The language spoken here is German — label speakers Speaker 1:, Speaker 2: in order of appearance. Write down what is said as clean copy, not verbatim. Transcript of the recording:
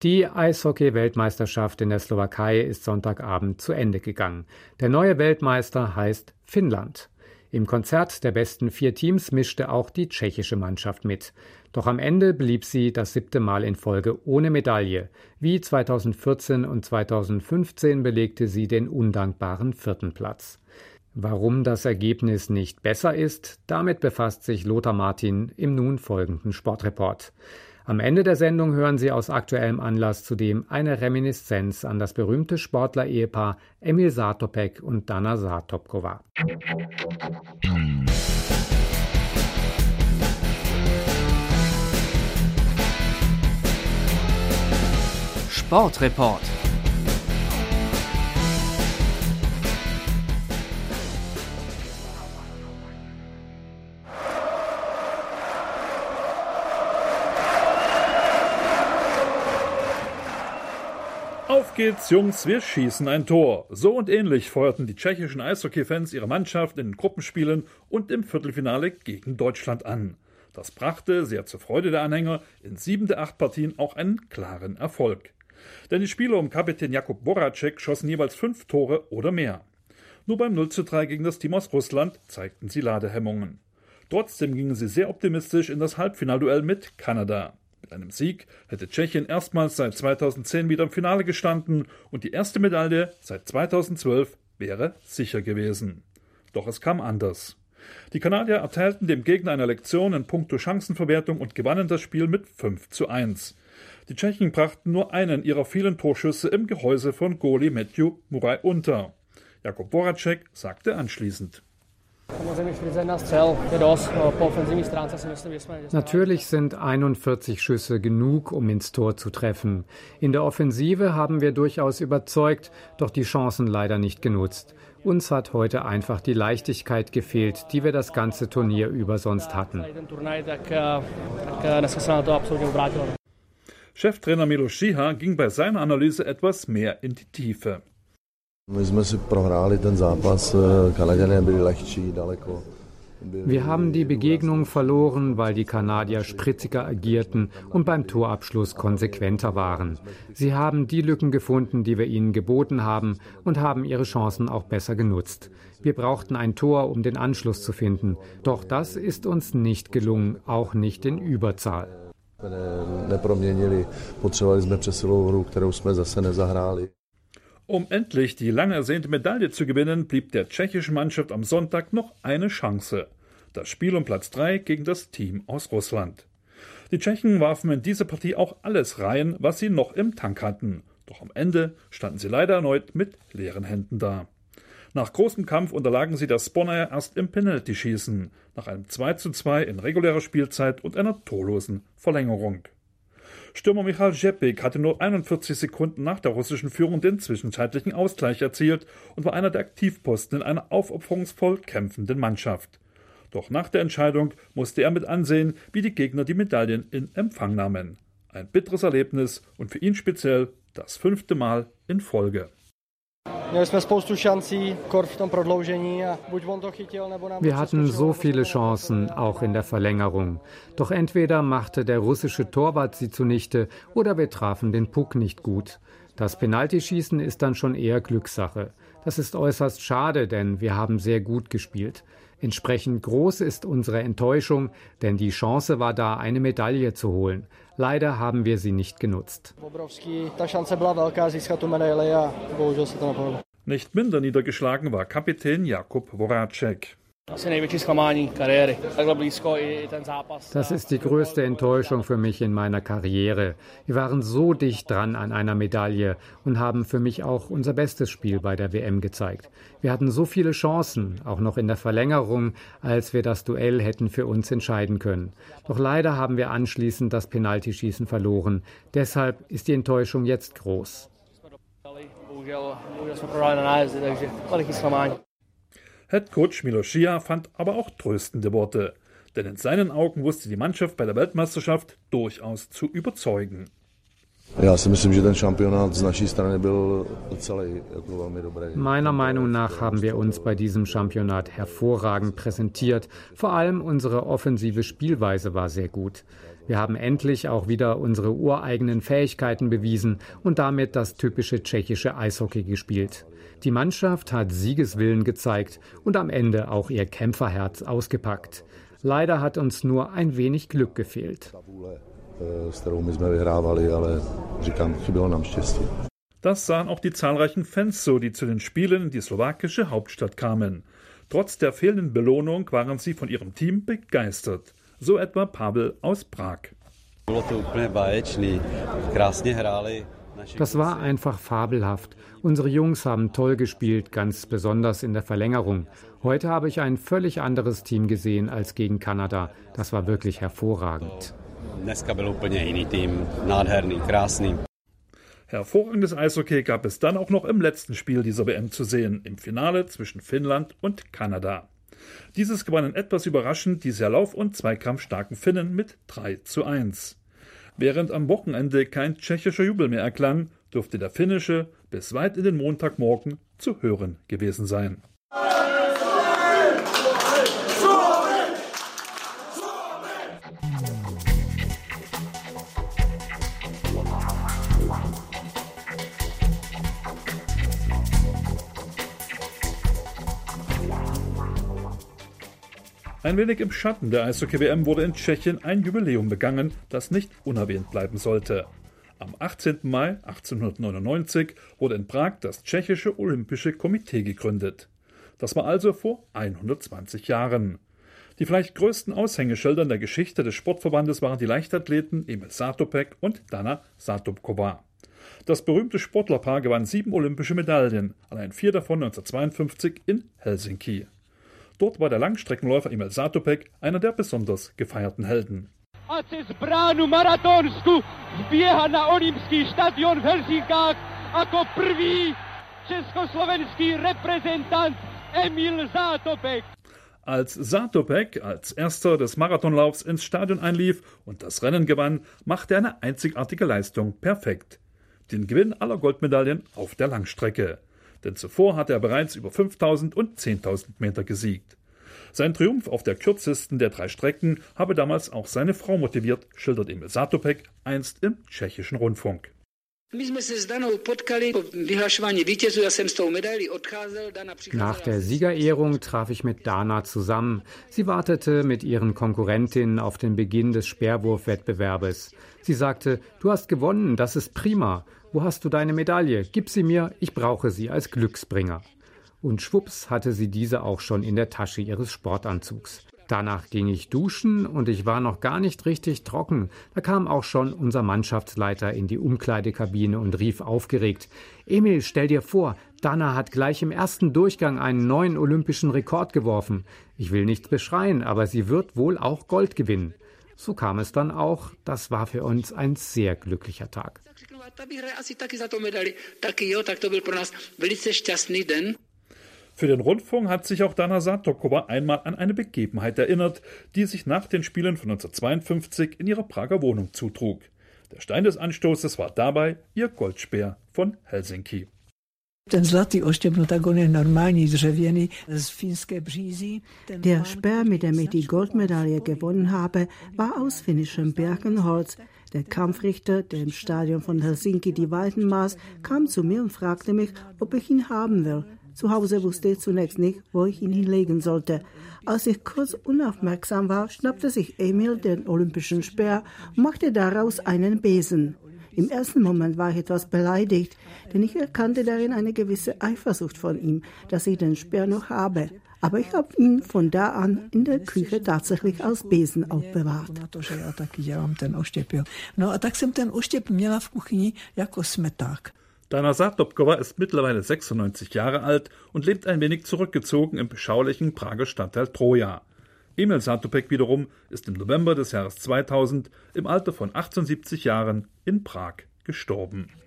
Speaker 1: Die Eishockey-Weltmeisterschaft in der Slowakei ist Sonntagabend zu Ende gegangen. Der neue Weltmeister heißt Finnland. Im Konzert der besten 4 Teams mischte auch die tschechische Mannschaft mit. Doch am Ende blieb sie das 7. Mal in Folge ohne Medaille. Wie 2014 und 2015 belegte sie den undankbaren 4. Platz. Warum das Ergebnis nicht besser ist, damit befasst sich Lothar Martin im nun folgenden Sportreport. Am Ende der Sendung hören Sie aus aktuellem Anlass zudem eine Reminiszenz an das berühmte Sportler-Ehepaar Emil Satopek und Dana Zatopkova.
Speaker 2: Sportreport.
Speaker 3: Auf geht's, Jungs, wir schießen ein Tor. So und ähnlich feuerten die tschechischen Eishockey-Fans ihre Mannschaft in den Gruppenspielen und im Viertelfinale gegen Deutschland an. Das brachte, sehr zur Freude der Anhänger, in 7 der 8 Partien auch einen klaren Erfolg. Denn die Spieler um Kapitän Jakub Voracek schossen jeweils 5 Tore oder mehr. Nur beim 0:3 gegen das Team aus Russland zeigten sie Ladehemmungen. Trotzdem gingen sie sehr optimistisch in das Halbfinalduell mit Kanada. Mit einem Sieg hätte Tschechien erstmals seit 2010 wieder im Finale gestanden und die erste Medaille seit 2012 wäre sicher gewesen. Doch es kam anders. Die Kanadier erteilten dem Gegner eine Lektion in puncto Chancenverwertung und gewannen das Spiel mit 5:1. Die Tschechen brachten nur einen ihrer vielen Torschüsse im Gehäuse von Goalie Matthew Murray unter. Jakub Voracek sagte anschließend:
Speaker 1: Natürlich sind 41 Schüsse genug, um ins Tor zu treffen. In der Offensive haben wir durchaus überzeugt, doch die Chancen leider nicht genutzt. Uns hat heute einfach die Leichtigkeit gefehlt, die wir das ganze Turnier über sonst hatten.
Speaker 3: Cheftrainer Miloš Žiha ging bei seiner Analyse etwas mehr in die Tiefe.
Speaker 1: Wir haben die Begegnung verloren, weil die Kanadier spritziger agierten und beim Torabschluss konsequenter waren. Sie haben die Lücken gefunden, die wir ihnen geboten haben, und haben ihre Chancen auch besser genutzt. Wir brauchten ein Tor, um den Anschluss zu finden. Doch das ist uns nicht gelungen, auch nicht in Überzahl.
Speaker 3: Um endlich die lang ersehnte Medaille zu gewinnen, blieb der tschechischen Mannschaft am Sonntag noch eine Chance. Das Spiel um Platz 3 gegen das Team aus Russland. Die Tschechen warfen in diese Partie auch alles rein, was sie noch im Tank hatten. Doch am Ende standen sie leider erneut mit leeren Händen da. Nach großem Kampf unterlagen sie der Spånnajer erst im Penaltyschießen, nach einem 2:2 in regulärer Spielzeit und einer torlosen Verlängerung. Stürmer Michal Řepík hatte nur 41 Sekunden nach der russischen Führung den zwischenzeitlichen Ausgleich erzielt und war einer der Aktivposten in einer aufopferungsvoll kämpfenden Mannschaft. Doch nach der Entscheidung musste er mit ansehen, wie die Gegner die Medaillen in Empfang nahmen. Ein bitteres Erlebnis und für ihn speziell das 5. Mal in Folge.
Speaker 1: Wir hatten so viele Chancen, auch in der Verlängerung. Doch entweder machte der russische Torwart sie zunichte oder wir trafen den Puck nicht gut. Das Penaltyschießen ist dann schon eher Glückssache. Das ist äußerst schade, denn wir haben sehr gut gespielt. Entsprechend groß ist unsere Enttäuschung, denn die Chance war da, eine Medaille zu holen. Leider haben wir sie nicht genutzt.
Speaker 3: Nicht minder niedergeschlagen war Kapitän Jakub Voracek.
Speaker 1: Das ist die größte Enttäuschung für mich in meiner Karriere. Wir waren so dicht dran an einer Medaille und haben für mich auch unser bestes Spiel bei der WM gezeigt. Wir hatten so viele Chancen, auch noch in der Verlängerung, als wir das Duell hätten für uns entscheiden können. Doch leider haben wir anschließend das Penaltyschießen verloren. Deshalb ist die Enttäuschung jetzt groß.
Speaker 3: Headcoach Miloš Žiha fand aber auch tröstende Worte, denn in seinen Augen wusste die Mannschaft bei der Weltmeisterschaft durchaus zu überzeugen.
Speaker 1: Meiner Meinung nach haben wir uns bei diesem Championat hervorragend präsentiert. Vor allem unsere offensive Spielweise war sehr gut. Wir haben endlich auch wieder unsere ureigenen Fähigkeiten bewiesen und damit das typische tschechische Eishockey gespielt. Die Mannschaft hat Siegeswillen gezeigt und am Ende auch ihr Kämpferherz ausgepackt. Leider hat uns nur ein wenig Glück gefehlt.
Speaker 3: Das sahen auch die zahlreichen Fans so, die zu den Spielen in die slowakische Hauptstadt kamen. Trotz der fehlenden Belohnung waren sie von ihrem Team begeistert. So etwa Pavel aus Prag.
Speaker 1: Das war einfach fabelhaft. Unsere Jungs haben toll gespielt, ganz besonders in der Verlängerung. Heute habe ich ein völlig anderes Team gesehen als gegen Kanada. Das war wirklich hervorragend.
Speaker 3: Hervorragendes Eishockey gab es dann auch noch im letzten Spiel dieser WM zu sehen, im Finale zwischen Finnland und Kanada. Dieses gewannen etwas überraschend die sehr lauf- und zweikampfstarken Finnen mit 3:1. Während am Wochenende kein tschechischer Jubel mehr erklang, dürfte der finnische bis weit in den Montagmorgen zu hören gewesen sein. Ein wenig im Schatten der Eishockey-WM wurde in Tschechien ein Jubiläum begangen, das nicht unerwähnt bleiben sollte. Am 18. Mai 1899 wurde in Prag das Tschechische Olympische Komitee gegründet. Das war also vor 120 Jahren. Die vielleicht größten Aushängeschilder in der Geschichte des Sportverbandes waren die Leichtathleten Emil Zatopek und Dana Zatopková. Das berühmte Sportlerpaar gewann 7 olympische Medaillen, allein 4 davon 1952 in Helsinki. Dort war der Langstreckenläufer Emil Zatopek einer der besonders gefeierten Helden.
Speaker 2: A cez bránu maratonsku vbieha na olympský štadion v Helsinkách ako prvý československý reprezentant Emil Zatopek.
Speaker 3: Als Zatopek als erster des Marathonlaufs ins Stadion einlief und das Rennen gewann, machte er eine einzigartige Leistung perfekt. Den Gewinn aller Goldmedaillen auf der Langstrecke. Denn zuvor hatte er bereits über 5.000 und 10.000 Meter gesiegt. Sein Triumph auf der kürzesten der 3 Strecken habe damals auch seine Frau motiviert, schildert Emil Zatopek einst im tschechischen Rundfunk.
Speaker 1: Nach der Siegerehrung traf ich mit Dana zusammen. Sie wartete mit ihren Konkurrentinnen auf den Beginn des Speerwurfwettbewerbes. Sie sagte, du hast gewonnen, das ist prima. Wo hast du deine Medaille? Gib sie mir, ich brauche sie als Glücksbringer. Und schwupps hatte sie diese auch schon in der Tasche ihres Sportanzugs. Danach ging ich duschen und ich war noch gar nicht richtig trocken. Da kam auch schon unser Mannschaftsleiter in die Umkleidekabine und rief aufgeregt: Emil, stell dir vor, Dana hat gleich im ersten Durchgang einen neuen olympischen Rekord geworfen. Ich will nichts beschreien, aber sie wird wohl auch Gold gewinnen. So kam es dann auch. Das war für uns ein sehr glücklicher Tag.
Speaker 3: Für den Rundfunk hat sich auch Dana Zatopková einmal an eine Begebenheit erinnert, die sich nach den Spielen von 1952 in ihrer Prager Wohnung zutrug. Der Stein des Anstoßes war dabei ihr Goldspeer von Helsinki.
Speaker 4: Der
Speaker 5: Speer, mit dem ich die Goldmedaille gewonnen habe, war aus finnischem Birkenholz. Der Kampfrichter, der im Stadion von Helsinki die Weiten maß, kam zu mir und fragte mich, ob ich ihn haben will. Zu Hause wusste ich zunächst nicht, wo ich ihn hinlegen sollte. Als ich kurz unaufmerksam war, schnappte sich Emil den olympischen Speer und machte daraus einen Besen. Im ersten Moment war ich etwas beleidigt, denn ich erkannte darin eine gewisse Eifersucht von ihm, dass ich den Speer noch habe. Aber ich habe ihn von da an in der Küche tatsächlich als Besen aufbewahrt.
Speaker 3: Dana Zatopková ist mittlerweile 96 Jahre alt und lebt ein wenig zurückgezogen im beschaulichen Prager Stadtteil Troja. Emil Zatopek wiederum ist im November des Jahres 2000 im Alter von 78 Jahren in Prag gestorben.